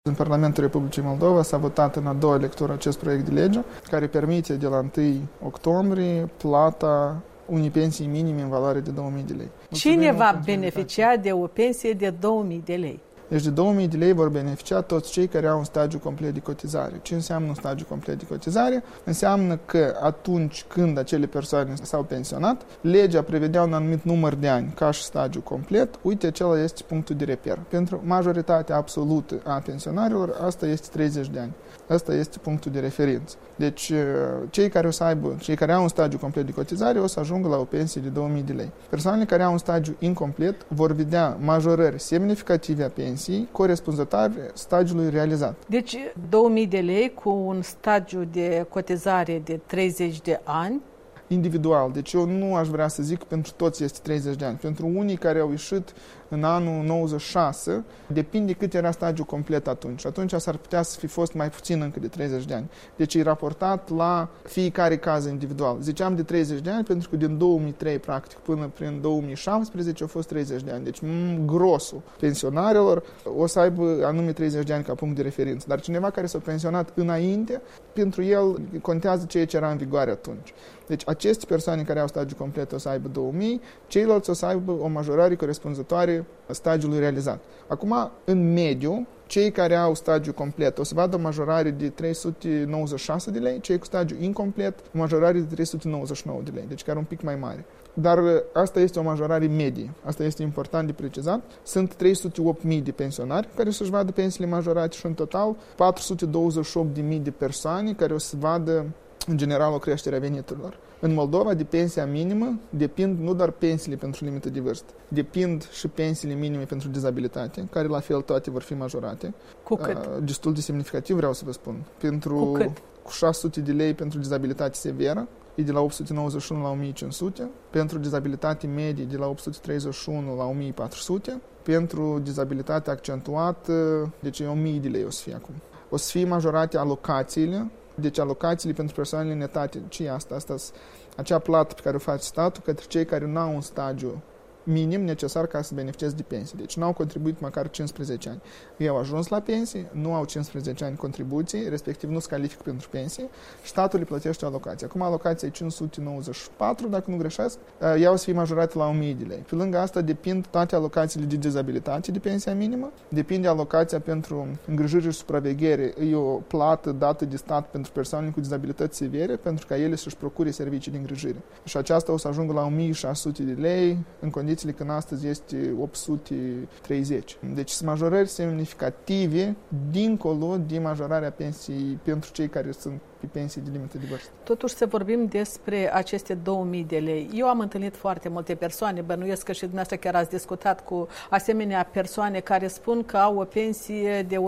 În Parlamentul Republicii Moldova s-a votat în a doua lectură acest proiect de lege care permite de la 1 octombrie plata unei pensii minime în valoare de 2000 de lei. Cine va beneficia de o pensie de 2000 de lei? Deci de 2000 de lei vor beneficia toți cei care au un stagiu complet de cotizare. Ce înseamnă un stagiu complet de cotizare? Înseamnă că atunci când acele persoane s-au pensionat, legea prevedea un anumit număr de ani ca și stagiu complet. Uite, acela este punctul de reper. Pentru majoritatea absolută a pensionarilor, asta este 30 de ani. Asta este punctul de referință. Deci, cei care au un stagiu complet de cotizare o să ajungă la o pensie de 2000 de lei. Persoanele care au un stagiu incomplet vor vedea majorări semnificative a pensiei corespunzătoare stagiului realizat. Deci, 2000 de lei cu un stagiu de cotizare de 30 de ani. Individual. Deci eu nu aș vrea să zic că pentru toți este 30 de ani. Pentru unii care au ieșit în anul 96, depinde cât era stagiul complet atunci. Atunci s-ar putea să fi fost mai puțin încă de 30 de ani. Deci e raportat la fiecare caz individual. Ziceam de 30 de ani pentru că din 2003, practic, până prin 2017 au fost 30 de ani. Deci grosul pensionarilor o să aibă anume 30 de ani ca punct de referință. Dar cineva care s-a pensionat înainte, pentru el contează ceea ce era în vigoare atunci. Deci aceste persoane care au stagiu complet o să aibă 2000, ceilalți o să aibă o majorare corespunzătoare stagiului realizat. Acum, în mediu, cei care au stagiu complet o să vadă o majorare de 396 de lei, cei cu stagiu incomplet o majorare de 399 de lei, deci care un pic mai mare. Dar asta este o majorare medie. Asta este important de precizat. Sunt 308.000 de pensionari care o să-și vadă pensiile majorate și în total 428.000 de persoane care o să vadă în general o creștere a veniturilor. În Moldova, de pensia minimă, depind nu doar pensiile pentru limită de vârstă, depind și pensiile minime pentru dizabilitate, care la fel toate vor fi majorate. Cu cât? Destul de semnificativ, vreau să vă spun. Cu cât? Cu 600 de lei pentru dizabilitate severă, e de la 891 la 1500, pentru dizabilitate medie de la 831 la 1400, pentru dizabilitate accentuată, deci e 1000 de lei o să fie acum. O să fie majorate alocațiile. Deci alocațiile pentru persoanele netate, ce e asta? Asta acea plată pe care o face statul către cei care nu au un stagiu minim necesar ca să beneficieze de pensie. Deci nu au contribuit măcar 15 ani. Ei au ajuns la pensie, nu au 15 ani contribuții, respectiv nu se califică pentru pensie, statul le plătește alocația. Acum alocația e 594, dacă nu greșesc, ea o să fie majorată la 1000 de lei. Pe lângă asta depind toate alocațiile de dizabilitate de pensia minimă, depinde alocația pentru îngrijire și supraveghere, e o plată dată de stat pentru persoanele cu dizabilități severe, pentru ca ele să-și procure servicii de îngrijire. Și aceasta o să ajungă la 1600 de lei, în condițiile când astăzi este 830. Deci sunt majorări semnificative dincolo de majorarea pensiei pentru cei care sunt pe pensii de limită de vârstă. Totuși să vorbim despre aceste 2000 de lei. Eu am întâlnit foarte multe persoane, bănuiesc că și dumneavoastră chiar ați discutat cu asemenea persoane care spun că au o pensie de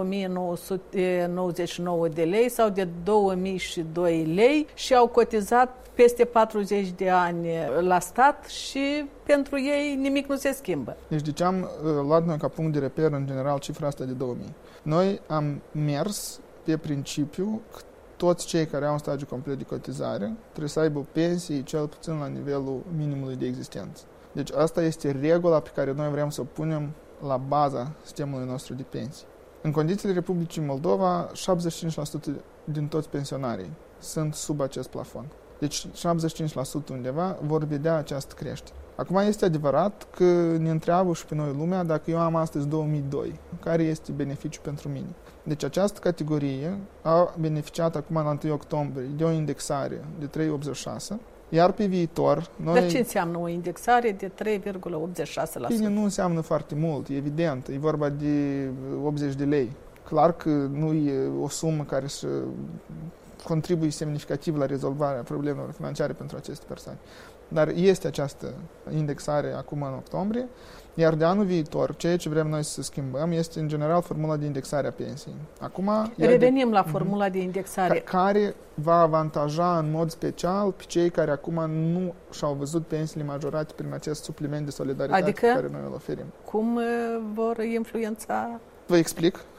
1999 de lei sau de 2002 lei și au cotizat peste 40 de ani la stat și pentru ei nimic nu se schimbă. Deci de ce am luat noi ca punct de reper în general cifra asta de 2000? Noi am mers pe principiu că toți cei care au un stagiu complet de cotizare trebuie să aibă pensii cel puțin la nivelul minimului de existență. Deci asta este regula pe care noi vrem să o punem la baza sistemului nostru de pensii. În condițiile Republicii Moldova, 75% din toți pensionarii sunt sub acest plafon. Deci 75% undeva vor vedea această creștere. Acum este adevărat că ne întreabă și pe noi lumea dacă eu am astăzi 2002, care este beneficiul pentru mine. Deci această categorie a beneficiat acum la 1 octombrie de o indexare de 3,86, iar pe viitor... Dar ce înseamnă o indexare de 3,86%? Bine, nu înseamnă foarte mult, e evident, e vorba de 80 de lei. Clar că nu e o sumă care să contribuie semnificativ la rezolvarea problemelor financiare pentru aceste persoane. Dar este această indexare acum în octombrie, iar de anul viitor, ceea ce vrem noi să schimbăm este în general formula de indexare a pensiei. Acum revenim la formula de indexare. Care va avantaja în mod special pe cei care acum nu și-au văzut pensiile majorate prin acest supliment de solidaritate pe care noi îl oferim. Cum vor influența? Vă explic.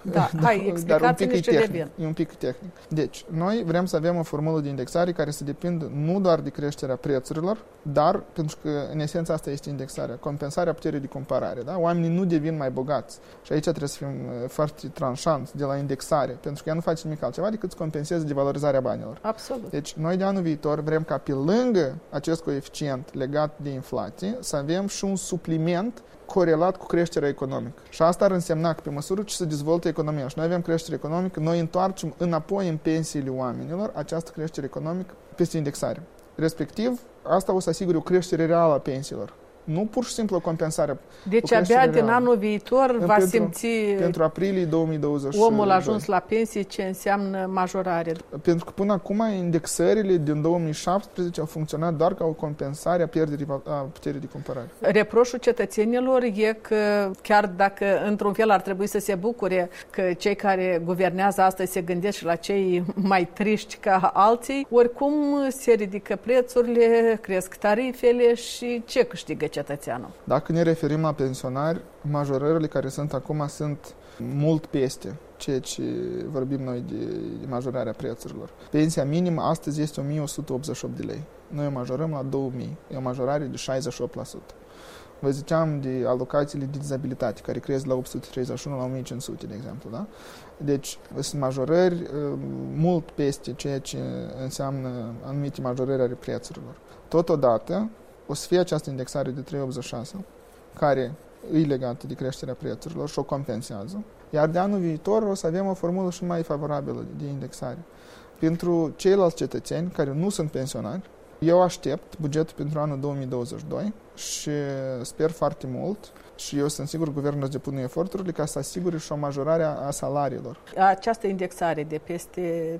Da, hai, explicați-ne ce devin. E un pic tehnic. Deci, noi vrem să avem o formulă de indexare care să depindă nu doar de creșterea prețurilor, dar, pentru că în esență asta este indexarea, compensarea puterii de cumpărare. Da? Oamenii nu devin mai bogați. Și aici trebuie să fim foarte tranșanți de la indexare, pentru că ea nu face nimic altceva decât să compenseze devalorizarea banilor. Absolut. Deci, noi de anul viitor vrem ca pe lângă acest coeficient legat de inflație să avem și un supliment corelat cu creșterea economică. Și asta ar însemna că pe măsură ce se dezvoltă economia și noi avem creștere economică, noi întoarcem înapoi în pensiile oamenilor această creștere economică peste indexare. Respectiv, asta o să asigure o creștere reală a pensiilor. Nu pur și simplu o compensare. Deci abia din anul viitor va simți pentru aprilie 2022. omul ajuns la pensie ce înseamnă majorare. Pentru că până acum indexările din 2017 au funcționat doar ca o compensare a pierderii a puterii de cumpărare. Reproșul cetățenilor e că chiar dacă într-un fel ar trebui să se bucure că cei care guvernează astăzi se gândesc și la cei mai triști ca alții, oricum se ridică prețurile, cresc tarifele și ce câștigă cetățeanul? Dacă ne referim la pensionari, majorările care sunt acum sunt mult peste ceea ce vorbim noi de majorarea prețurilor. Pensia minimă astăzi este 1188 de lei. Noi o majorăm la 2000. E o majorare de 68%. Vă ziceam de alocațiile de dizabilitate, care cresc la 831 la 1500, de exemplu. Da? Deci sunt majorări mult peste ceea ce înseamnă anumite majorări ale prețurilor. Totodată, o să fie această indexare de 386, care e legată de creșterea prețurilor și o compensează. Iar de anul viitor o să avem o formulă și mai favorabilă de indexare. Pentru ceilalți cetățeni care nu sunt pensionari, eu aștept bugetul pentru anul 2022 și sper foarte mult și eu sunt sigur că guvernul își depune eforturile ca să asigure și o majorare a salariilor. Această indexare de peste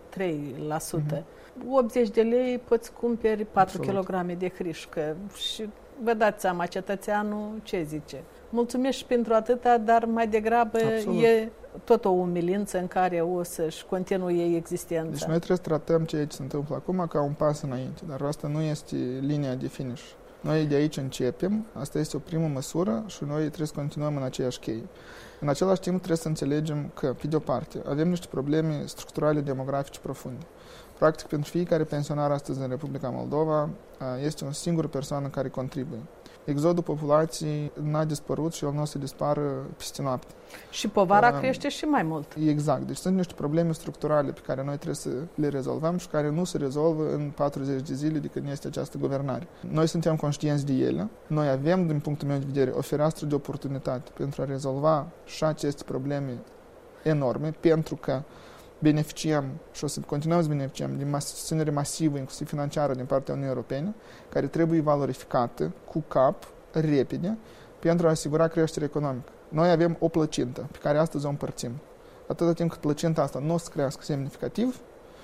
3%, 80 de lei poți cumperi 4 kg de hrișcă și vă dați seama, cetățeanul ce zice? Mulțumesc și pentru atâta, dar mai degrabă e tot o umilință în care o să-și continue existența. Deci noi trebuie să tratăm ceea ce se întâmplă acum ca un pas înainte, dar asta nu este linia de finish. Noi de aici începem, asta este o primă măsură și noi trebuie să continuăm în aceeași cheie. În același timp trebuie să înțelegem că, pe de o parte, avem niște probleme structurale demografice profunde. Practic, pentru fiecare pensionar astăzi în Republica Moldova este o singură persoană care contribuie. Exodul populației n-a dispărut și el nu o să dispară peste noapte. Și povara crește și mai mult. Exact. Deci sunt niște probleme structurale pe care noi trebuie să le rezolvăm și care nu se rezolvă în 40 de zile de când este această guvernare. Noi suntem conștienți de ele. Noi avem, din punctul meu de vedere, o fereastră de oportunitate pentru a rezolva și aceste probleme enorme, pentru că beneficiem și o să continuăm să beneficiem de susținere masivă, inclusiv financiară, din partea Uniunii Europene, care trebuie valorificată cu cap, repede, pentru a asigura creșterea economică. Noi avem o plăcintă pe care astăzi o împărțim. Atâta timp cât plăcinta asta nu o să crească semnificativ,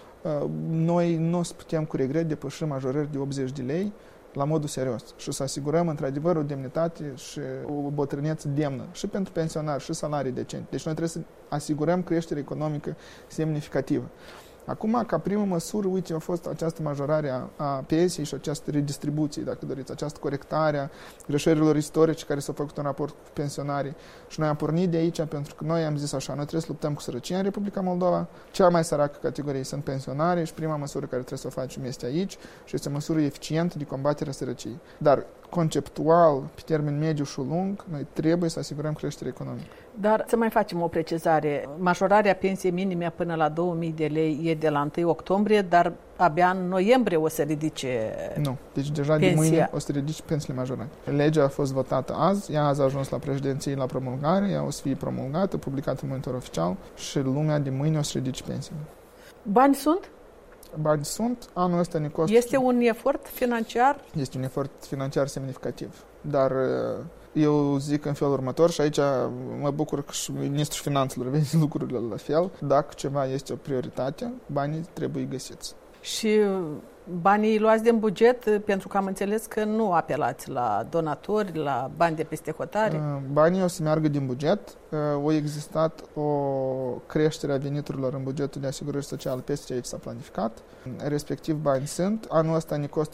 noi nu o să putem cu regret depăși majorări de 80 de lei la modul serios și să asigurăm într-adevăr o demnitate și o bătrânețe demnă și pentru pensionari și salarii decente. Deci noi trebuie să asigurăm creștere economică semnificativă. Acum, ca primă măsură, uite, a fost această majorare a pensiei și această redistribuție, dacă doriți, această corectare a greșelilor istorice care s-au făcut în raport cu pensionarii. Și noi am pornit de aici pentru că noi am zis așa, noi trebuie să luptăm cu sărăcia în Republica Moldova. Cea mai săracă categorie sunt pensionarii și prima măsură care trebuie să o facem este aici și este o măsură eficientă de combatere a sărăciei. Dar conceptual, pe termen mediu și lung, noi trebuie să asigurăm creștere economică. Dar să mai facem o precizare. Majorarea pensiei minime până la 2000 de lei e de la 1 octombrie, dar abia în noiembrie o să ridice Nu, deci deja pensia. De mâine o să ridice pensiile majorate. Legea a fost votată azi, ea azi a ajuns la președinție la promulgare, ea o să fie promulgată, publicată în monitor oficial și lumea de mâine o să ridice pensiile. Bani sunt? Bani sunt, anul ăsta ne costă... Este un efort financiar? Este un efort financiar semnificativ, dar eu zic în felul următor și aici mă bucur că și Ministrul Finanțelor vede lucrurile la fel. Dacă ceva este o prioritate, banii trebuie găsiți. Și Banii luați din buget, pentru că am înțeles că nu apelați la donatori, la bani de peste hotare. Banii o să meargă din buget. A existat o creștere a veniturilor în bugetul de asigurări sociale peste ceea ce s-a planificat. Respectiv, bani sunt. Anul ăsta ne costă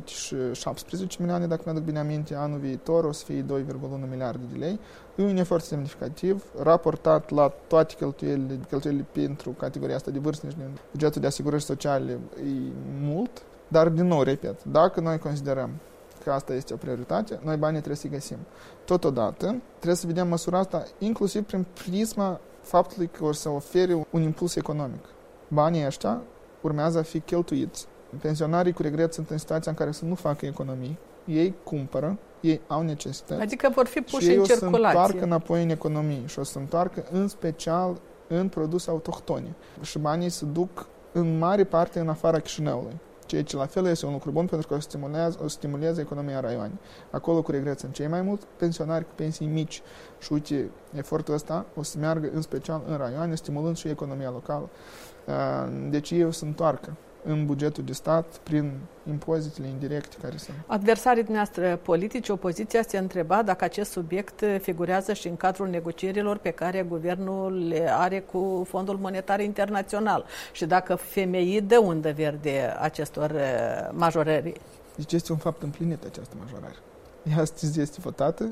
517 milioane, dacă mi-aduc bine aminte. Anul viitor o să fie 2,1 miliarde de lei. E un efort semnificativ, raportat la toate cheltuielile pentru categoria asta de vârstnici din bugetul de asigurări sociale e mult, dar din nou, repet, dacă noi considerăm că asta este o prioritate, noi banii trebuie să-i găsim. Totodată, trebuie să vedem măsura asta inclusiv prin prisma faptului că o să ofere un impuls economic. Banii ăștia urmează a fi cheltuiți. Pensionarii cu regret sunt în situația în care să nu facă economii. Ei cumpără, ei au necesități. Adică vor fi puși și ei în o să circulație. întoarcă înapoi în economie și o să întoarcă în special în produse autohtone. Și banii se duc în mare parte în afara Chișinăului. Ceea ce la fel este un lucru bun pentru că o stimulează economia raioanei. Acolo cu regret sunt cei mai mulți pensionari cu pensii mici și uite, efortul ăsta o să meargă în special în raioane, stimulând și economia locală. Deci ei o să întoarcă în bugetul de stat prin impozitele indirecte care sunt. Adversarii dumneavoastră politici, opoziția, se întreba dacă acest subiect figurează și în cadrul negocierilor pe care guvernul le are cu Fondul Monetar Internațional și dacă FMI dă undă verde acestor majorări. Deci este un fapt împlinit această majorare. Ea astăzi este votată,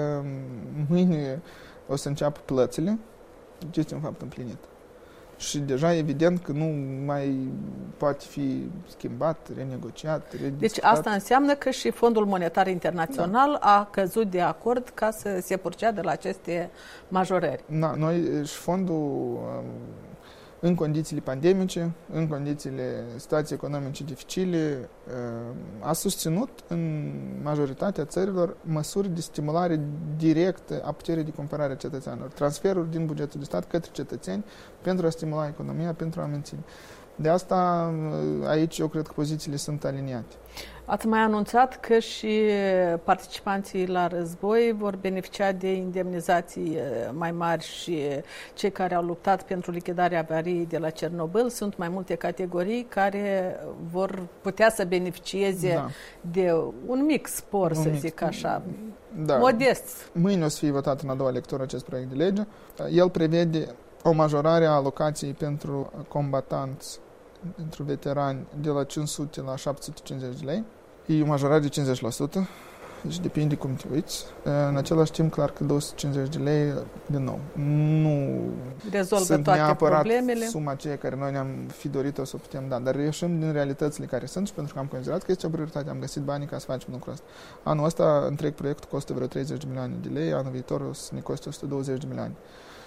mâine o să înceapă plățile, deci este un fapt împlinit. Și deja evident că nu mai poate fi schimbat, renegociat, rediscutat. Deci asta înseamnă că și Fondul Monetar Internațional a căzut de acord ca să se proceadă la aceste majorări. Da, noi și fondul în condițiile pandemice, în condițiile situației economice dificile, a susținut în majoritatea țărilor măsuri de stimulare directă a puterii de cumpărare a cetățenilor, transferuri din bugetul de stat către cetățeni pentru a stimula economia, pentru a menține. De asta, aici, eu cred că pozițiile sunt aliniate. Ați mai anunțat că și participanții la război vor beneficia de indemnizații mai mari și cei care au luptat pentru lichidarea avariei de la Cernobâl. Sunt mai multe categorii care vor putea să beneficieze de un mic spor, să zic așa, modest. Mâine o să fie votat în a doua lectură acest proiect de lege. El prevede o majorare a alocației pentru combatanți, pentru veterani, de la 500 la 750 de lei. E o majorare de 50%, deci depinde cum te uiți. În același timp, clar că 250 de lei, din nou, nu rezolvă sunt toate neapărat problemele. Suma aceea care noi ne-am fi dorit-o să o putem da, dar ieșim din realitățile care sunt și pentru că am considerat că este o prioritate, am găsit banii ca să facem lucrul ăsta. Anul ăsta, întreg proiectul costă vreo 30 de milioane de lei, anul viitor o să ne coste 120 de milioane.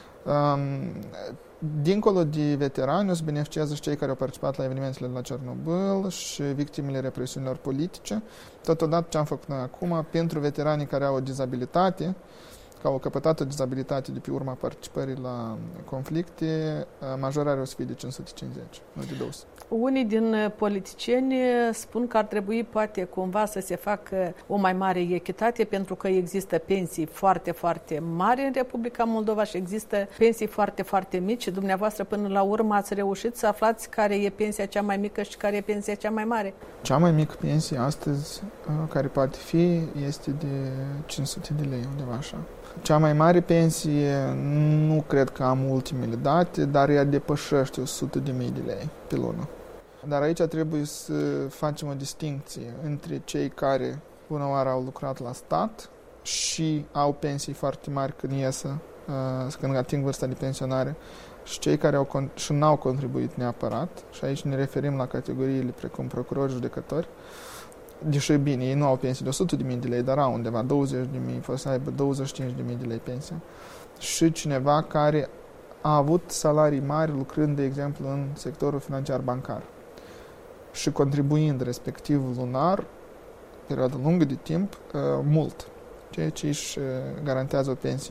Dincolo de veterani, o să beneficiază și cei care au participat la evenimentele de la Cernobâl și victimele represiunilor politice. Totodată, ce am făcut noi acum, pentru veteranii care au o dizabilitate, că au căpătat o dizabilitate de pe urma participării la conflicte, majorarea o să fie de 550, nu de 200. Unii din politicieni spun că ar trebui poate cumva să se facă o mai mare echitate pentru că există pensii foarte, foarte mari în Republica Moldova și există pensii foarte, foarte mici și dumneavoastră până la urmă ați reușit să aflați care e pensia cea mai mică și care e pensia cea mai mare. Cea mai mică pensie astăzi care poate fi este de 500 de lei, undeva așa. Cea mai mare pensie, nu cred că am ultimele date, dar ea depășește 100.000 de lei pe lună. Dar aici trebuie să facem o distincție între cei care până oară au lucrat la stat și au pensii foarte mari când ating vârsta de pensionare și cei care și n-au contribuit neapărat, și aici ne referim la categoriile precum procurori, judecători, deși bine, ei nu au pensii de 100.000 de lei, dar au undeva 20.000, poate să aibă 25.000 de lei pensie. Și cineva care a avut salarii mari lucrând, de exemplu, în sectorul financiar bancar și contribuind respectiv lunar, perioadă lungă de timp, mult, ceea ce își garantează o pensie mare.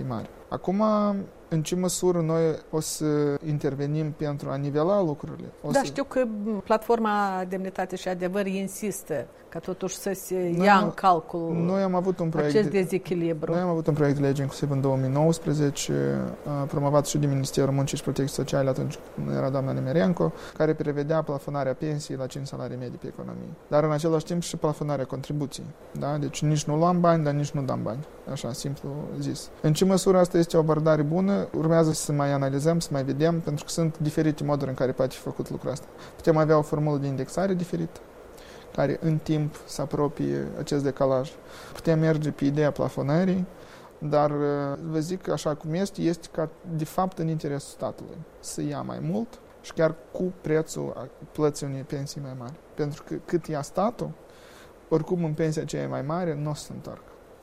Acum, în ce măsură noi o să intervenim pentru a nivela lucrurile? Știu că platforma Demnitate și Adevăr insistă ca totuși să se ia în calcul noi am avut un proiect acest dezechilibru. Noi am avut un proiect de lege inclusiv în 2019, promovat și de Ministerul Muncii și Protecției Sociale, atunci când era doamna Nemerenco, care prevedea plafonarea pensiei la 5 salarii medii pe economie. Dar în același timp și plafonarea contribuției. Da? Deci nici nu luam bani, dar nici nu dam bani. Așa, simplu zis. În ce măsură asta este o abordare bună? Urmează să mai analizăm, să mai vedem, pentru că sunt diferite moduri în care poate fi făcut lucrul ăsta. Putem avea o formulă de indexare diferită, care în timp să apropie acest decalaj. Putem merge pe ideea plafonării, dar vă zic așa cum este ca de fapt în interesul statului să ia mai mult și chiar cu prețul plății unei pensii mai mari. Pentru că cât ia statul, oricum în pensia aceea mai mare nu o să se întoarcă.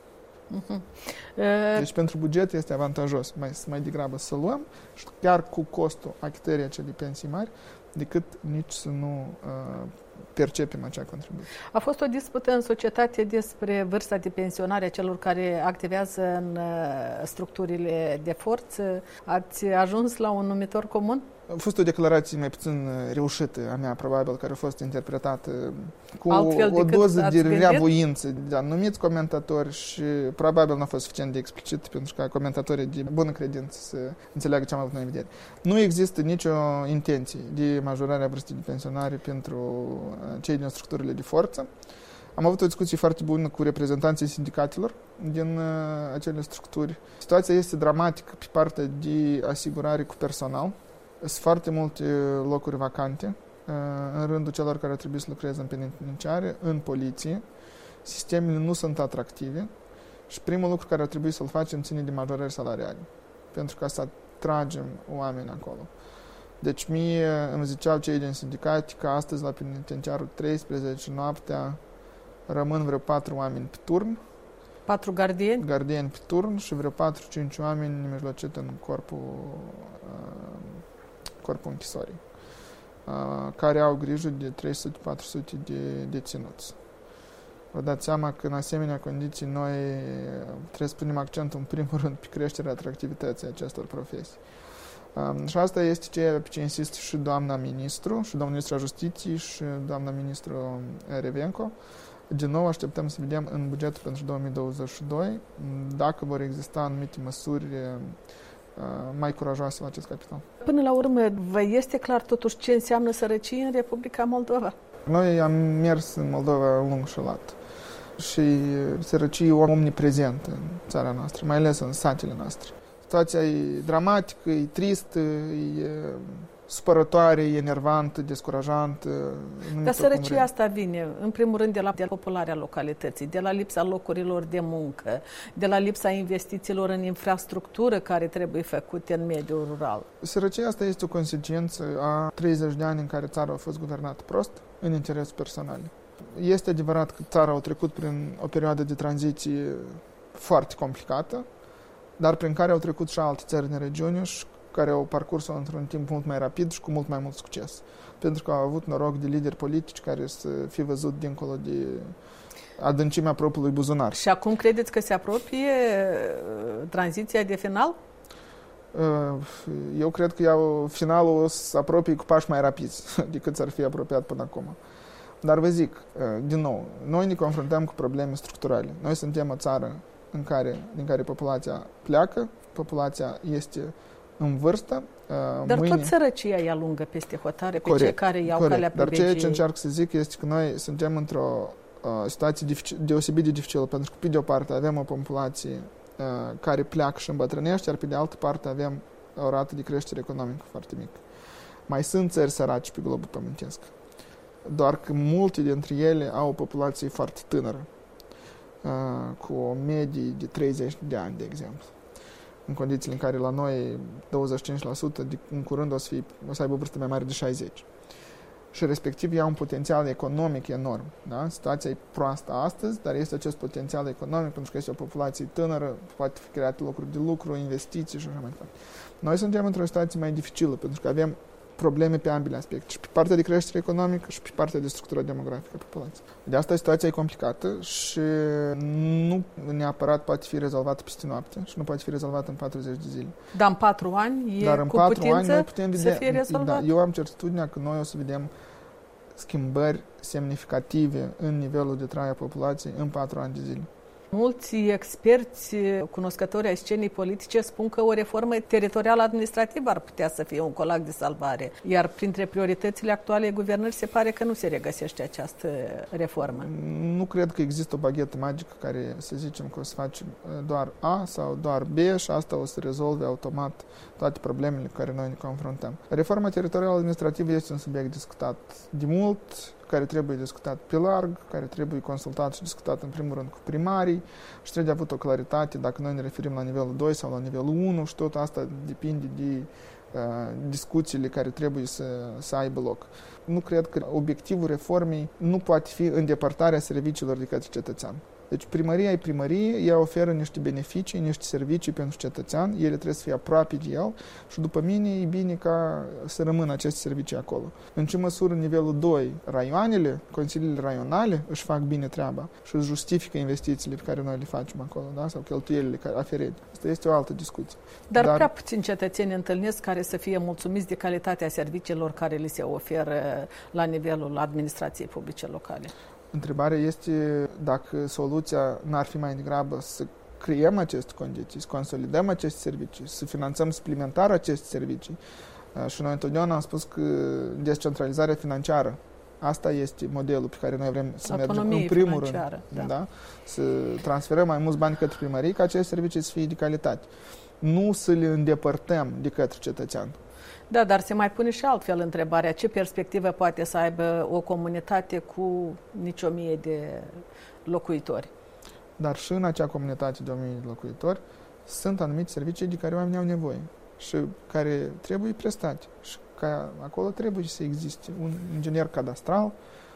Deci pentru buget este avantajos mai degrabă să luăm și chiar cu costul achitării acelei pensii mari decât nici să nu percepem acea contribuție. A fost o dispută în societate despre vârsta de pensionare a celor care activează în structurile de forță. Ați ajuns la un numitor comun? A fost o declarație mai puțin reușită a mea, probabil, care a fost interpretată cu o doză de reavoință de anumiți comentatori și probabil nu a fost suficient de explicit pentru ca comentatorii de bună credință să înțeleagă ce am avut noi în vedere. Nu există nicio intenție de majorare a vârstei de pensionare pentru cei din structurile de forță. Am avut o discuție foarte bună cu reprezentanții sindicatelor din acele structuri. Situația este dramatică pe partea de asigurare cu personal. Sunt foarte multe locuri vacante în rândul celor care trebuie să lucreze în penitenciare, în poliție. Sistemele nu sunt atractive și primul lucru care ar trebui să-l facem ține de majorări salariale, pentru ca să atragem oameni acolo. Deci mie îmi ziceau cei din sindicat că astăzi la penitenciarul 13 noaptea rămân vreo 4 oameni pe turn. 4 gardieni? Gardieni pe turn și vreo 4-5 oameni nemijlocit în corpul închisorii, care au grijă de 300-400 de deținuți. Vă dați seama că în asemenea condiții noi trebuie să punem accentul în primul rând pe creșterea atractivității acestor profesii. Și asta este ceea pe ce insistă și doamna ministru, și domnul ministru al Justiției, și doamna ministru Revenco. Din nou așteptăm să vedem în bugetul pentru 2022 dacă vor exista anumite măsuri mai curajoase la acest capitol. Până la urmă, vă este clar totuși ce înseamnă sărăcie în Republica Moldova? Noi am mers în Moldova lung și lat și sărăcie e omniprezentă în țara noastră, mai ales în satele noastre. Situația e dramatică, e tristă, e supărătoare, e enervantă, descurajantă. Dar sărăcia asta vine, în primul rând, de la depopularea localității, de la lipsa locurilor de muncă, de la lipsa investițiilor în infrastructură care trebuie făcute în mediul rural. Sărăcia asta este o consecință a 30 de ani în care țara a fost guvernată prost, în interes personal. Este adevărat că țara a trecut prin o perioadă de tranziție foarte complicată, dar prin care au trecut și alte țări din regiune și care au parcurs-o într-un timp mult mai rapid și cu mult mai mult succes. Pentru că au avut noroc de lideri politici care să fie văzut dincolo de adâncimea propriului buzunar. Și acum credeți că se apropie tranziția de final? Eu cred că finalul o să se apropie cu pași mai rapizi decât s-ar fi apropiat până acum. Dar vă zic, din nou, noi ne confruntăm cu probleme structurale. Noi suntem o țară din care populația pleacă, populația este în vârstă. Dar tot sărăcia e lungă peste hotare, pe cei care iau calea pe Dar ceea ce încerc să zic este că noi suntem într-o situație deosebit de dificilă, pentru că pe de o parte avem o populație care pleacă și îmbătrânește, iar pe de altă parte avem o rată de creștere economică foarte mică. Mai sunt țări săraci pe globul pământesc, doar că multe dintre ele au o populație foarte tânără, cu o medie de 30 de ani, de exemplu. În condițiile în care la noi 25% în curând o să aibă o vârstă mai mare de 60. Și respectiv ea un potențial economic enorm. Da? Situația e proastă astăzi, dar este acest potențial economic pentru că este o populație tânără, poate fi create locuri de lucru, investiții și așa mai departe. Noi suntem într-o situație mai dificilă pentru că avem probleme pe ambele aspecte, și pe partea de creștere economică și pe partea de structură demografică a populației. De asta situația e complicată și nu neapărat poate fi rezolvată peste noapte și nu poate fi rezolvată în 40 de zile. Dar în 4 ani e Dar în cu 4 putință ani noi putem vedea, să fie rezolvat? Da, eu am certitudinea că noi o să vedem schimbări semnificative în nivelul de trai a populației în 4 ani de zile. Mulți experți cunoscători ai scenei politice spun că o reformă teritorială administrativă ar putea să fie un colac de salvare, iar printre prioritățile actuale guvernări se pare că nu se regăsește această reformă. Nu cred că există o baghetă magică care să zicem că o să facem doar A sau doar B și asta o să rezolve automat toate problemele cu care noi ne confruntăm. Reforma teritorială administrativă este un subiect discutat de mult, care trebuie discutat pe larg, care trebuie consultat și discutat în primul rând cu primarii și trebuie avut o claritate dacă noi ne referim la nivelul 2 sau la nivelul 1 și tot asta depinde de discuțiile care trebuie să aibă loc. Nu cred că obiectivul reformei nu poate fi îndepărtarea serviciilor de către cetățean. Deci primăria e primărie, ea oferă niște beneficii, niște servicii pentru cetățean, ele trebuie să fie aproape de el și după mine e bine ca să rămână aceste servicii acolo. În ce măsură nivelul 2, raioanele, consiliile raionale își fac bine treaba și își justifică investițiile pe care noi le facem acolo, da? Sau cheltuielile aferente. Asta este o altă discuție. Dar prea puțini cetățeni întâlnesc care să fie mulțumiți de calitatea serviciilor care li se oferă la nivelul administrației publice locale. Întrebarea este dacă soluția n-ar fi mai degrabă să creăm aceste condiții, să consolidăm aceste servicii, să finanțăm suplimentar aceste servicii. Și noi întotdeauna am spus că descentralizarea financiară, asta este modelul pe care noi vrem să mergem în primul rând. Da? Să transferăm mai mulți bani către primării ca aceste servicii să fie de calitate. Nu să le îndepărtăm de către cetățean. Da, dar se mai pune și altfel întrebarea. Ce perspectivă poate să aibă o comunitate cu nici 1000 de locuitori? Dar și în acea comunitate de 1000 de locuitori sunt anumite servicii de care oamenii au nevoie și care trebuie prestate. Și ca acolo trebuie să existe un inginer cadastral,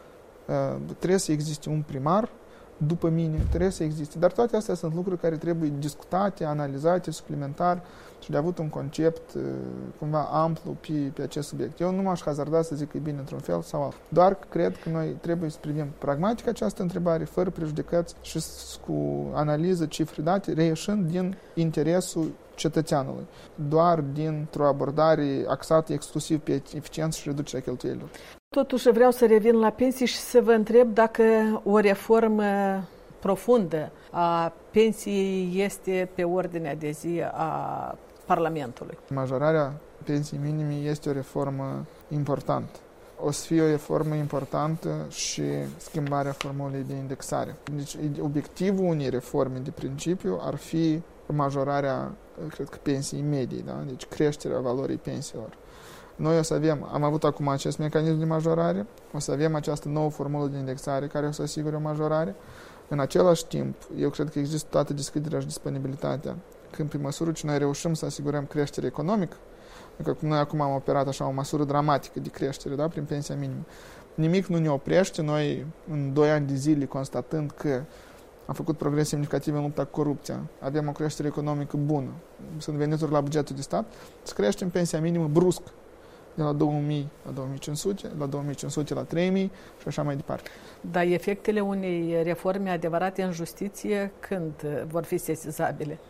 trebuie să existe un primar, după mine, trebuie să existe. Dar toate astea sunt lucruri care trebuie discutate, analizate, suplimentar și de avut un concept cumva amplu pe acest subiect. Eu nu m-aș hazarda să zic că e bine într-un fel sau altul. Doar cred că noi trebuie să privim pragmatic această întrebare, fără prejudecăți și cu analiză, cifre, date, reieșind din interesul cetățeanului, doar dintr-o abordare axată exclusiv pe eficiență și reducerea cheltuielilor. Totuși vreau să revin la pensii și să vă întreb dacă o reformă profundă a pensiei este pe ordinea de zi a Parlamentului. Majorarea pensiei minime este o reformă importantă. O să fie o reformă importantă și schimbarea formulei de indexare. Deci obiectivul unei reforme de principiu ar fi majorarea, cred că, pensiei medii, da? Deci creșterea valorii pensiilor. Noi o să avem, am avut acum acest mecanism de majorare, o să avem această nouă formulă de indexare care o să asigure o majorare. În același timp, eu cred că există toată deschiderea și disponibilitatea când, pe măsură ce noi reușim să asigurăm creștere economică, adică cum noi acum am operat așa o măsură dramatică de creștere, da, prin pensia minimă, nimic nu ne oprește, noi în 2 ani de zile constatând că am făcut progrese semnificative în lupta cu corupția, avem o creștere economică bună, sunt venituri la bugetul de stat, să creștem pensia minimă brusc, de la 2000 la 2500, la 2500 la 3000 și așa mai departe. Dar efectele unei reforme adevărate în justiție când vor fi sesizabile?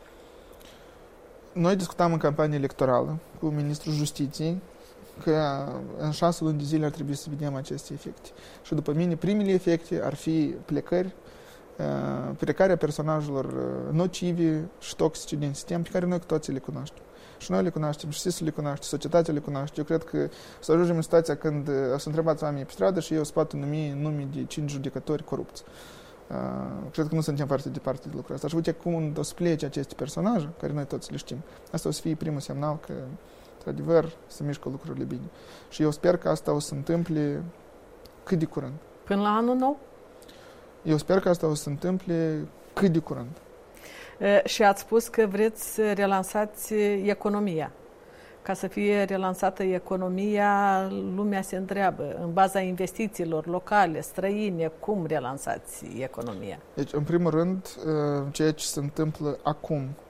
Noi discutam în campanie electorală cu Ministrul Justiției că în 6 luni de zile ar trebui să vedem aceste efecte. Și după mine, primele efecte ar fi plecarea personajelor nocivi și toxice din sistem, pe care noi cu toții le cunoaștem. Și noi le cunoaștem, și SIS-ul le cunoaște, societatea le cunoaște. Eu cred că să ajungem în situația când o să întrebați oamenii pe stradă și eu să poate numi nume de 5 judecători corupți. Cred că nu suntem foarte departe de lucrul ăsta. Și uite cum o să plece aceste personaje, care noi toți le știm. Asta o să fie primul semnal că, într-adevăr, se mișcă lucrurile bine. Și eu sper că asta o să se întâmple cât de curând. Până la anul nou? Eu sper că asta o să se întâmple cât de curând. Și ați spus că vreți să relansați economia. Ca să fie relansată economia, lumea se întreabă, în baza investițiilor locale, străine, cum relansați economia? Deci, în primul rând, ceea ce se întâmplă acum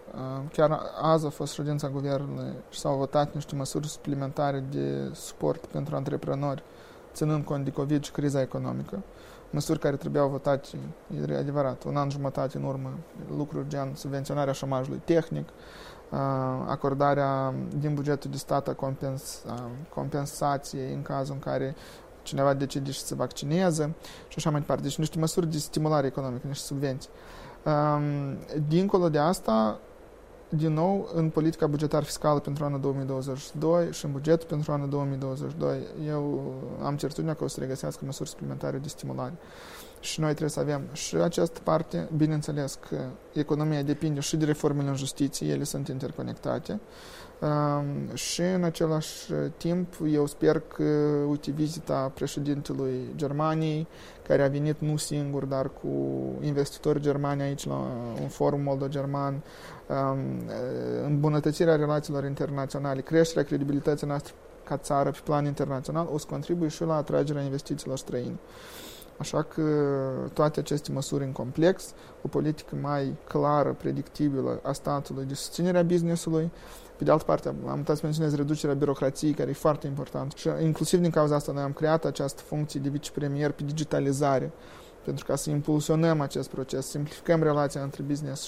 Chiar azi a fost ședința guvernului și s-au votat niște măsuri suplimentare de suport pentru antreprenori, ținând cont de COVID și criza economică. Măsuri care trebuiau votate, e adevărat, un an jumătate în urmă, lucruri gen subvenționarea șomajului tehnic, acordarea din bugetul de stat a compensației în cazul în care cineva decide să se vaccineze și așa mai departe. Deci niște măsuri de stimulare economică, niște subvenții. Dincolo de asta, din nou, în politica bugetară fiscală pentru anul 2022 și în bugetul pentru anul 2022, eu am certitudinea că o să regăsească măsuri suplimentare de stimulare. Și noi trebuie să avem și această parte, bineînțeles că economia depinde și de reformele în justiție, ele sunt interconectate. Și în același timp, eu sper că, uite, vizita președintelui Germaniei, care a venit nu singur, dar cu investitori germani aici la un forum moldo-german, îmbunătățirea relațiilor internaționale, creșterea credibilității noastre ca țară pe plan internațional, o să contribuie și la atragerea investițiilor străine. Așa că toate aceste măsuri în complex, o politică mai clară, predictibilă a statului de susținerea business-ului. Pe de altă parte, am uitat să menționez reducerea birocrației, care e foarte importantă. Și inclusiv din cauza asta noi am creat această funcție de vicepremier pe digitalizare, pentru ca să impulsionăm acest proces, să simplificăm relația între business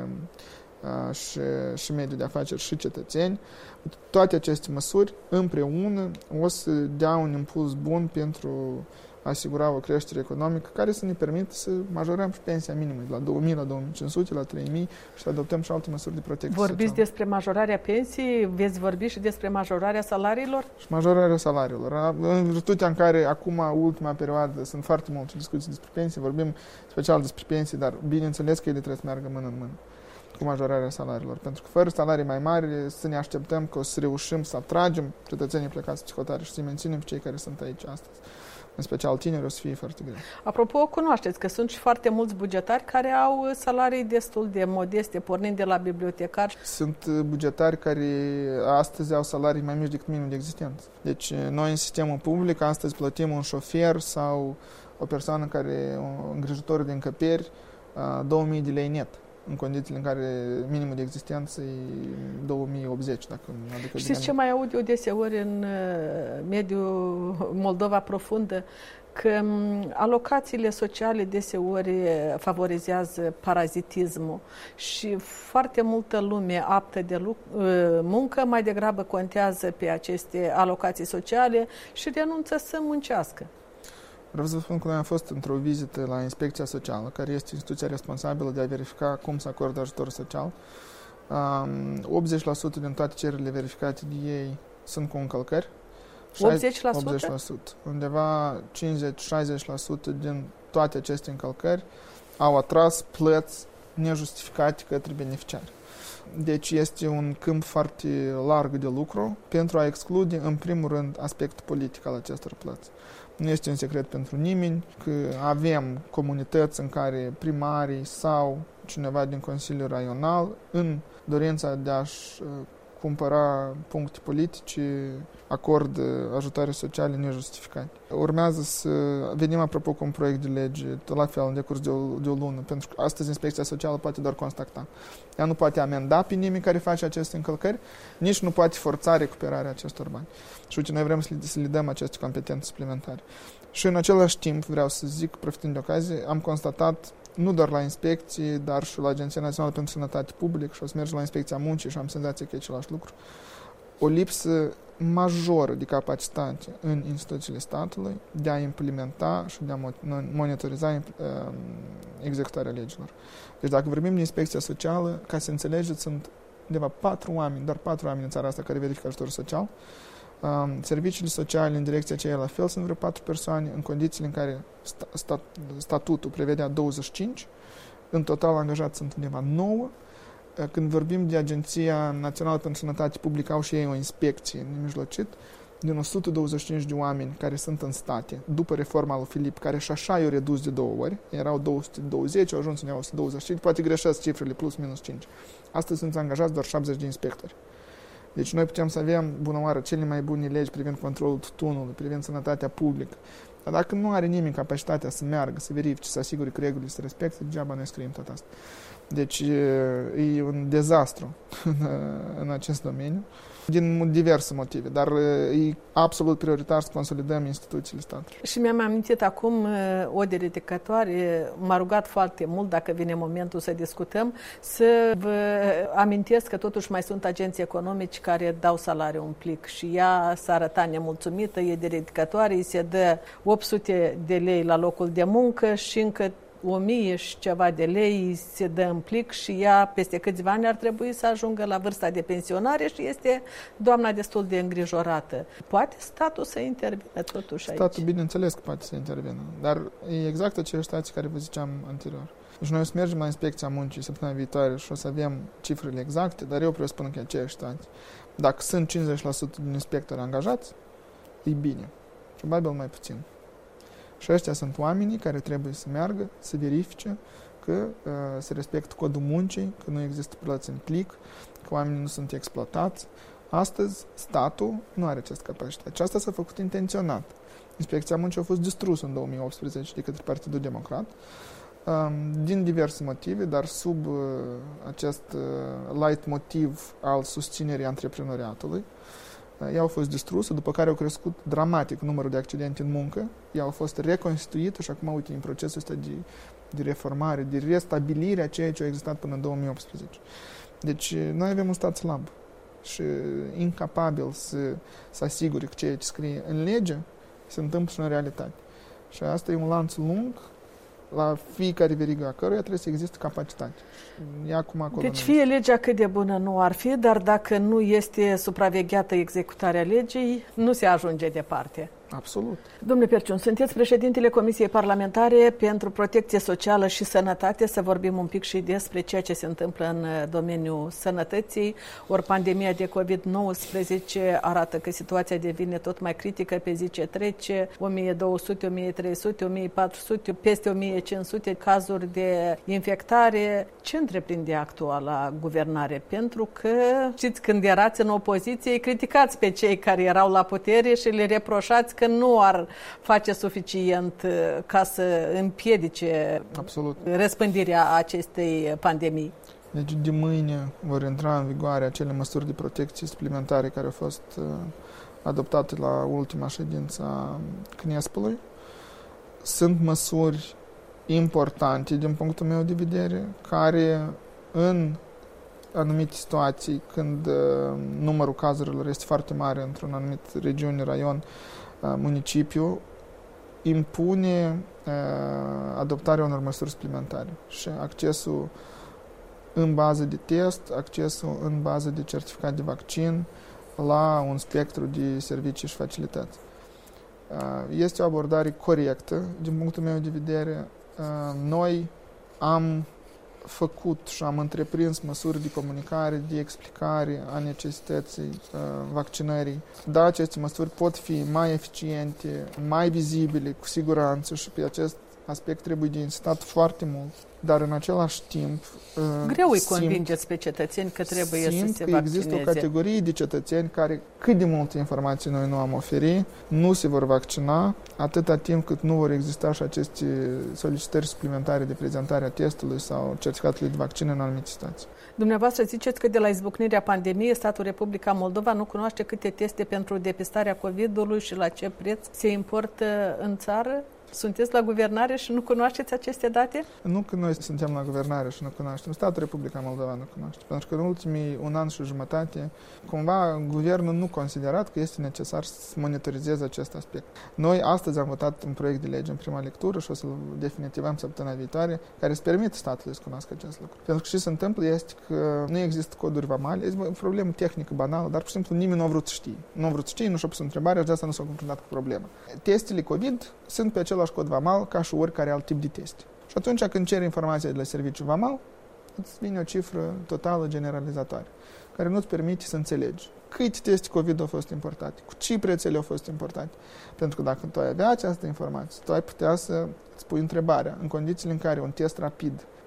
și mediul de afaceri și cetățeni. Toate aceste măsuri împreună o să dea un impuls bun pentru a asigura o creștere economică care să ne permită să majorăm și pensia minimă de la 2.000 la 2.500, la 3.000 și să adoptăm și alte măsuri de protecție socială. Vorbiți despre majorarea pensiei, veți vorbi și despre majorarea salariilor? Și majorarea salariilor. În virtutea în care acum, ultima perioadă, sunt foarte multe discuții despre pensii, vorbim special despre pensii, dar bineînțeles că ele trebuie să meargă mână în mână cu majorarea salariilor. Pentru că fără salarii mai mari să ne așteptăm că o să reușim să atragem cetățenii plecați psihotare și să menținem pe cei care sunt aici astăzi. În special tineri, o să fie foarte greu. Apropo, cunoașteți că sunt și foarte mulți bugetari care au salarii destul de modeste, pornind de la bibliotecari. Sunt bugetari care astăzi au salarii mai mici decât minimul de existență. Deci noi în sistemul public astăzi plătim un șofer sau o persoană care, un îngrijitor de încăperi, 2.000 de lei net, în condițiile în care minimul de existență e 2080, dacă mă aduc. Știți ce mai aud eu deseori în mediul Moldova profundă? Că alocațiile sociale deseori favorizează parazitismul și foarte multă lume aptă de muncă mai degrabă contează pe aceste alocații sociale și renunță să muncească. Vreau să vă spun că noi am fost într-o vizită la Inspecția Socială, care este instituția responsabilă de a verifica cum se acordă ajutor social. 80% din toate cererile verificate de ei sunt cu încălcări. 80%? Undeva 50-60% din toate aceste încălcări au atras plăți nejustificate către beneficiari. Deci este un câmp foarte larg de lucru pentru a exclude, în primul rând, aspectul politic al acestor plăți. Nu este un secret pentru nimeni că avem comunități în care primarii sau cineva din Consiliul Raional, în dorința de a-și cumpăra puncte politice, acordă ajutoare sociale nejustificate. Urmează să venim apropo cu un proiect de lege, tot la fel, în decurs de o lună, pentru că astăzi Inspecția Socială poate doar constata. Ea nu poate amenda pe nimeni care face aceste încălcări, nici nu poate forța recuperarea acestor bani. Și uite, noi vrem să le dăm aceste competențe suplimentare. Și în același timp, vreau să zic, profitând de ocazie, am constatat nu doar la inspecții, dar și la Agenția Națională pentru Sănătate Publică și o să merg la Inspecția Muncii și am senzația că e același lucru, o lipsă majoră de capacitate în instituțiile statului de a implementa și de a monitoriza executarea legilor. Deci dacă vorbim de Inspecția Socială, ca să înțelegeți, sunt undeva 4 oameni, doar 4 oameni în țara asta care verifică ajutorul social. Serviciile sociale în direcția aceea la fel sunt vreo 4 persoane, în condițiile în care statutul prevedea 25, în total angajați sunt undeva 9. Când vorbim de Agenția Națională pentru Sănătate Publică, au și ei o inspecție nemijlocit, din 125 de oameni care sunt în state, după reforma lui Filip, care și așa i-au redus de 2 ori, erau 220, au ajuns în 125, poate greșesc cifrele plus minus 5. Astăzi sunt angajați doar 70 de inspectori. Deci noi putem să avem, bună oară, cele mai bune legi privind controlul tutunului, privind sănătatea publică. Dar dacă nu are nimeni capacitatea să meargă, să verifice, să asigure că regulile se respectă, degeaba noi scriem tot asta. Deci e un dezastru în acest domeniu, din diverse motive, dar e absolut prioritar să consolidăm instituțiile statului. Și mi-am amintit acum, o dedicatoare m-a rugat foarte mult, dacă vine momentul să discutăm, să vă amintesc că totuși mai sunt agenții economici care dau salariu un plic și ea s-a arătat nemulțumită, e dedicatoare, îi se dă 800 de lei la locul de muncă și încă 1000 și ceva de lei se dă în plic și ea peste câțiva ani ar trebui să ajungă la vârsta de pensionare și este doamna destul de îngrijorată. Poate statul să intervină totuși aici? Statul, bineînțeles că poate să intervină, dar e exact aceeași situație care vă ziceam anterior. Deci noi o să mergem la Inspecția Muncii săptămâna viitoare și o să avem cifrele exacte, dar eu presupun că e aceeași situație. Dacă sunt 50% din inspectori angajați, e bine. Probabil mai puțin. Și ăștia sunt oamenii care trebuie să meargă, să verifice că se respectă codul muncii, că nu există plăți în plic, că oamenii nu sunt exploatați. Astăzi, statul nu are această capacitate. Și asta s-a făcut intenționat. Inspecția Muncii a fost distrusă în 2018 de către Partidul Democrat, din diverse motive, dar sub acest light motiv al susținerii antreprenoriatului. Ea a fost distrusă, după care au crescut dramatic numărul de accidente în muncă. Ea a fost reconstituită și acum, uite, în procesul ăsta de reformare, de restabilire a ceea ce a existat până în 2018. Deci, noi avem un stat slab și incapabil să asigure că ceea ce scrie în lege se întâmplă și în realitate. Și asta e un lanț lung, la fiecare verigă a căruia trebuie să existe capacitate. E acum acolo. Deci fie legea cât de bună nu ar fi, dar dacă nu este supravegheată executarea legii, nu se ajunge departe. Absolut. Domnule Perciun, sunteți președintele Comisiei Parlamentare pentru Protecție Socială și Sănătate. Să vorbim un pic și despre ceea ce se întâmplă în domeniul sănătății. Ori pandemia de COVID-19 arată că situația devine tot mai critică pe zi ce trece. 1200, 1300, 1400, peste 1500 cazuri de infectare. Ce întreprinde actuala guvernare? Pentru că, știți, când erați în opoziție, criticați pe cei care erau la putere și le reproșați că nu ar face suficient ca să împiedice răspândirea acestei pandemii. Deci de mâine vor intra în vigoare acele măsuri de protecție suplimentare care au fost adoptate la ultima ședință a CNESP-ului. Sunt măsuri importante din punctul meu de vedere, care în anumite situații, când numărul cazurilor este foarte mare într-un anumit regiune, raion, municipiu, impune adoptarea unor măsuri suplimentare și accesul în bază de test, accesul în bază de certificat de vaccin la un spectru de servicii și facilități. Este o abordare corectă din punctul meu de vedere. Noi am făcut și am întreprins măsuri de comunicare, de explicare a necesității vaccinării. Da, aceste măsuri pot fi mai eficiente, mai vizibile, cu siguranță, și pe acest aspect trebuie de insistat foarte mult. Dar în același timp greu îi convingeți pe cetățeni că trebuie să se vaccineze. Există o categorie de cetățeni care, cât de multe informații noi nu am oferit, nu se vor vaccina atâta timp cât nu vor exista și aceste solicitări suplimentare de prezentare a testului sau certificatului de vaccin în anumite situații. Dumneavoastră ziceți că de la izbucnirea pandemiei, statul Republica Moldova nu cunoaște câte teste pentru depistarea COVID-ului și la ce preț se importă în țară? Sunteți la guvernare și nu cunoașteți aceste date? Nu că noi suntem la guvernare și nu cunoaștem. Statul Republica Moldova nu cunoaște. Pentru că în ultimii un an și jumătate, cumva, guvernul nu considerat că este necesar să monitorizeze acest aspect. Noi astăzi am votat un proiect de lege în prima lectură și o să-l definitivăm săptămâna viitoare, care îți permite statului să cunoască acest lucru. Pentru că ce se întâmplă este că nu există coduri vamale. Este o problemă tehnică banală, dar, pur și simplu, nimeni nu a vrut să știe. Nu a vrut să știe, nu și-a pus întrebarea și de asta nu s-a confruntat cu problema. Testele COVID sunt pe același cod vamal ca și oricare alt tip de test. Și atunci când ceri informația de la serviciul vamal, îți vine o cifră totală generalizatoare, care nu-ți permite să înțelegi câte teste COVID au fost importate, cu ce prețele au fost importate. Pentru că dacă tu ai avea această informație, tu ai putea să îți pui întrebarea, în condițiile în care un test rapid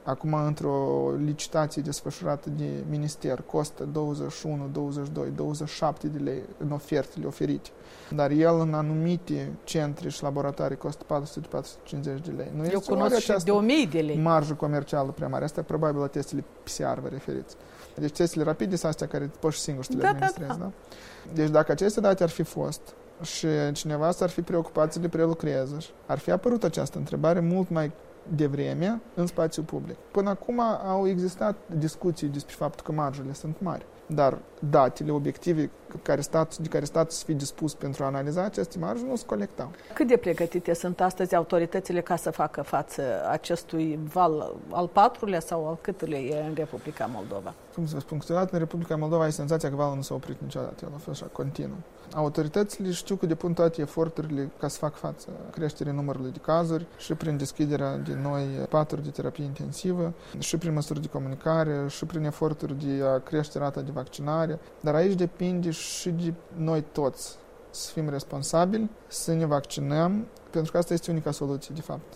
acum într-o licitație desfășurată de minister, costă 21, 22, 27 de lei în ofertele oferite. Dar el în anumite centre și laboratorii costă 400-450 de lei. Nu eu cunosc și de 1000 de lei. Marjă comercială prea mare. Asta probabil la testele PCR vă referiți. Deci testele rapide sunt astea care poți și singur să le administrezi. Da? Deci dacă aceste date ar fi fost și cineva s-ar fi preocupat să le prelucreze, ar fi apărut această întrebare mult mai devreme în spațiu public. Până acum au existat discuții despre faptul că marjele sunt mari, dar datele obiective de care statul să fie dispus pentru a analiza aceste marje nu se colectau. Cât de pregătite sunt astăzi autoritățile ca să facă față acestui val al patrulea sau al câtulea e în Republica Moldova? Cum să vă spun, câteodată în Republica Moldova ai senzația că valul nu s-a oprit niciodată, el a fost așa continuu. Autoritățile știu că depun toate eforturile ca să facă față creșterii numărului de cazuri și prin deschiderea de noi paturi de terapie intensivă, și prin măsuri de comunicare, și prin eforturi de a crește rata de vaccinare. Dar aici depinde și de noi toți să fim responsabili, să ne vaccinăm, pentru că asta este unica soluție, de fapt.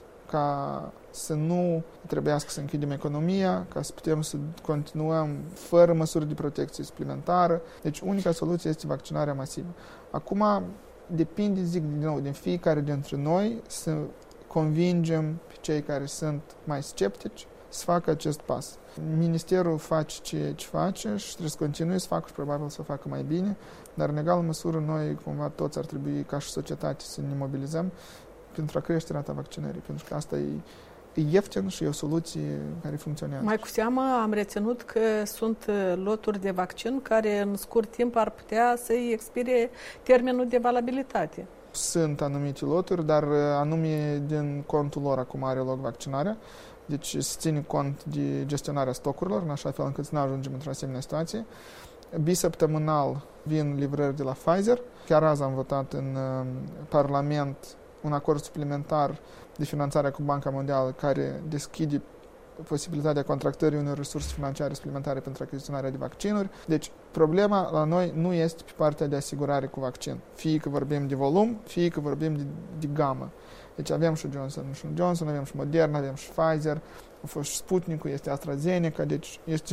Ca să nu trebuiască să închidem economia, ca să putem să continuăm fără măsuri de protecție suplimentară. Deci unica soluție este vaccinarea masivă. Acum depinde, zic din nou, din fiecare dintre noi să convingem pe cei care sunt mai sceptici să facă acest pas. Ministerul face ce face și trebuie să continue să facă și probabil să facă mai bine, dar în egală măsură noi cumva toți ar trebui ca și societate să ne mobilizăm pentru a crește rata vaccinării, pentru că asta e ieftin și e o soluție care funcționează. Mai cu seamă am reținut că sunt loturi de vaccin care în scurt timp ar putea să-i expire termenul de valabilitate. Sunt anumite loturi, dar anume din contul lor acum are loc vaccinarea. Deci se ține cont de gestionarea stocurilor, în așa fel încât să nu ajungem într-o asemenea situație. Bisăptămânal vin livrări de la Pfizer. Chiar azi am votat în Parlament un acord suplimentar de finanțare cu Banca Mondială care deschide posibilitatea contractării unor resurse financiare suplimentare pentru achiziționarea de vaccinuri. Deci, problema la noi nu este pe partea de asigurare cu vaccin. Fie că vorbim de volum, fie că vorbim de gamă. Deci avem și Johnson, avem și Moderna, avem și Pfizer, a fost și Sputnik-ul, este AstraZeneca, deci este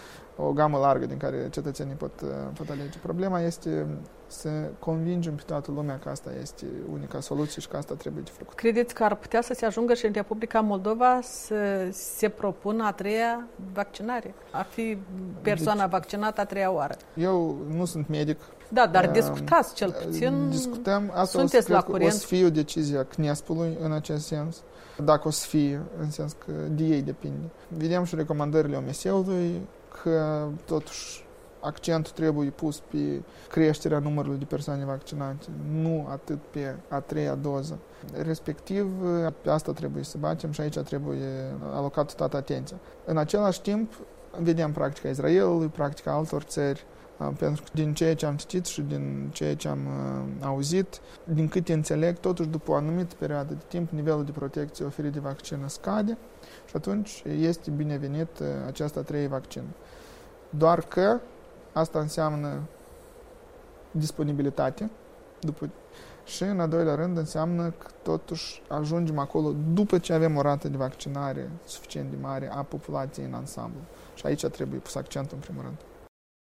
o gamă largă din care cetățenii pot alege. Problema este să convingem pe toată lumea că asta este unica soluție și că asta trebuie de făcut. Credeți că ar putea să se ajungă și în Republica Moldova să se propună a treia vaccinare? A fi persoana vaccinată a treia oară? Eu nu sunt medic. Da, dar discutați cel puțin. Discutăm. Asta sunteți la curent. O să fie o decizie a CNESP-ului în acest sens. Dacă o să fie, în sens că de ei depinde. Vedem și recomandările OMS-ului că totuși accentul trebuie pus pe creșterea numărului de persoane vaccinate, nu atât pe a treia doză. Respectiv, pe asta trebuie să batem și aici trebuie alocat toată atenția. În același timp, vedem practica Israelului, practica altor țări, pentru că din ceea ce am citit și din ceea ce am auzit, din câte înțeleg, totuși după o anumită perioadă de timp, nivelul de protecție oferit de vaccină scade și atunci este binevenit această a treia vaccină. Doar că asta înseamnă disponibilitate și, în al doilea rând, înseamnă că totuși ajungem acolo după ce avem o rată de vaccinare suficient de mare a populației în ansamblu. Și aici trebuie pus accentul în primul rând.